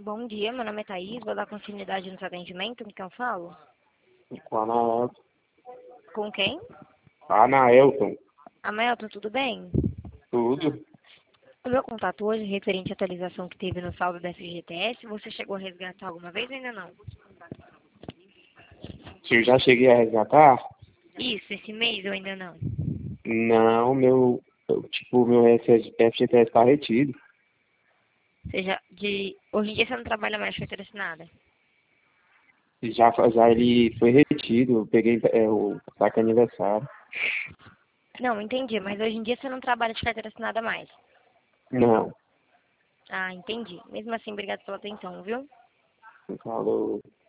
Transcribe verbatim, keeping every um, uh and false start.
Bom dia, meu nome é Thaís, vou dar continuidade no seu atendimento, com quem eu falo? Com a Anaelton. Com quem? A Anaelton. Amelton, tudo bem? Tudo. O meu contato hoje, referente à atualização que teve no saldo da F G T S, você chegou a resgatar alguma vez ou ainda não? Se eu já cheguei a resgatar? Isso, esse mês ou ainda não? Não, meu. eu, Tipo, meu F G T S está retido. Ou seja, de... hoje em dia você não trabalha mais com carteira assinada? Já, já ele foi retido. Eu peguei é, o saque aniversário. Não, entendi, mas hoje em dia você não trabalha de carteira assinada mais. Não. Ah, entendi. Mesmo assim, obrigado pela atenção, viu? Falou.